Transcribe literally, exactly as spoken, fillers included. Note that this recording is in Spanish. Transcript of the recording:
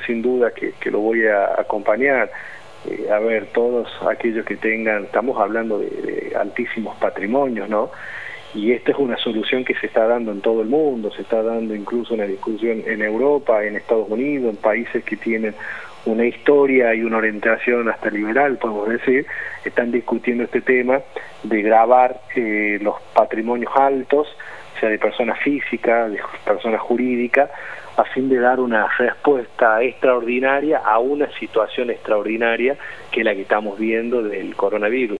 sin duda que, que lo voy a acompañar. Eh, a ver, todos aquellos que tengan, estamos hablando de, de altísimos patrimonios, ¿no? Y esta es una solución que se está dando en todo el mundo, se está dando incluso una discusión en Europa, en Estados Unidos, en países que tienen una historia y una orientación hasta liberal, podemos decir, están discutiendo este tema de gravar eh, los patrimonios altos, sea de personas físicas, de personas jurídicas, a fin de dar una respuesta extraordinaria a una situación extraordinaria que es la que estamos viendo del coronavirus.